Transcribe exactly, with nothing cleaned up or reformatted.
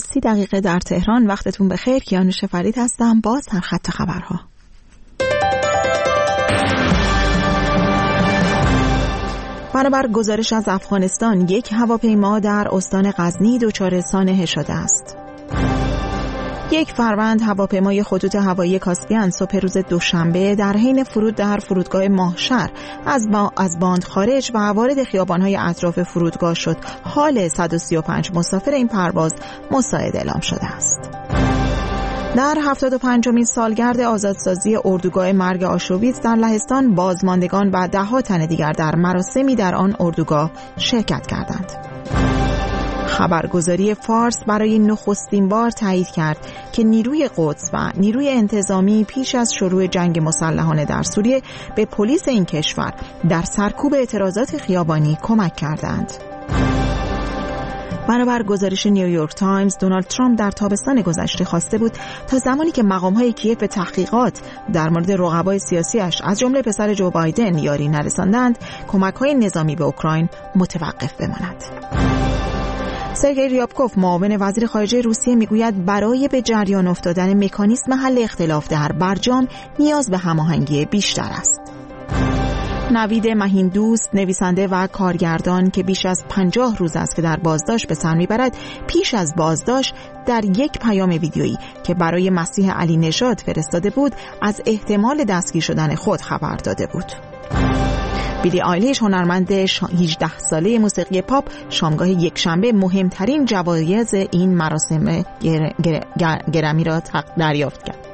سی دقیقه در تهران. وقتتون بخیر. کیانوش فرید هستم با سرخط خبرها. بنابر گزارش از افغانستان، یک هواپیما در استان غزنی دچار سانحه شده است. یک فروند هواپیمای خطوط هوایی کاسپیان صبح روز دوشنبه در حین فرود در فرودگاه ماهشهر از با از باند خارج و وارد خیابان‌های اطراف فرودگاه شد. حال صد و سی و پنج مسافر این پرواز مساعد اعلام شده است. در هفتاد و پنجمین سالگرد آزادسازی اردوگاه مرگ آشویتز در لهستان، بازماندگان و ده‌ها تن دیگر در مراسمی در آن اردوگاه شرکت کردند. خبرگزاری فارس برای نخستین بار تایید کرد که نیروی قدس و نیروی انتظامی پیش از شروع جنگ مسلحانه در سوریه به پلیس این کشور در سرکوب اعتراضات خیابانی کمک کردند. بنابر گزارش نیویورک تایمز، دونالد ترامپ در تابستان گذشته خواسته بود تا زمانی که مقام‌های کیف به تحقیقات در مورد رقبای سیاسیش از جمله پسر جو بایدن یاری نرساندند، کمک‌های نظامی به اوکراین متوقف بماند. سرگئی ریابکوف، معاون وزیر خارجه روسیه، میگوید برای به جریان افتادن مکانیزم حل اختلاف در برجام نیاز به هماهنگی بیشتر است. نوید مهیندوست، نویسنده و کارگردان که بیش از پنجاه روز است که در بازداشت به سر میبرد، پیش از بازداشت در یک پیام ویدیویی که برای مسیح علی نژاد فرستاده بود از احتمال دستگیر شدن خود خبر داده بود. بیلی آیلیش، هنرمند هجده ساله موسیقی پاپ، شامگاه یکشنبه مهمترین جوایز این مراسم گر... گر... گرمی را دریافت کرد.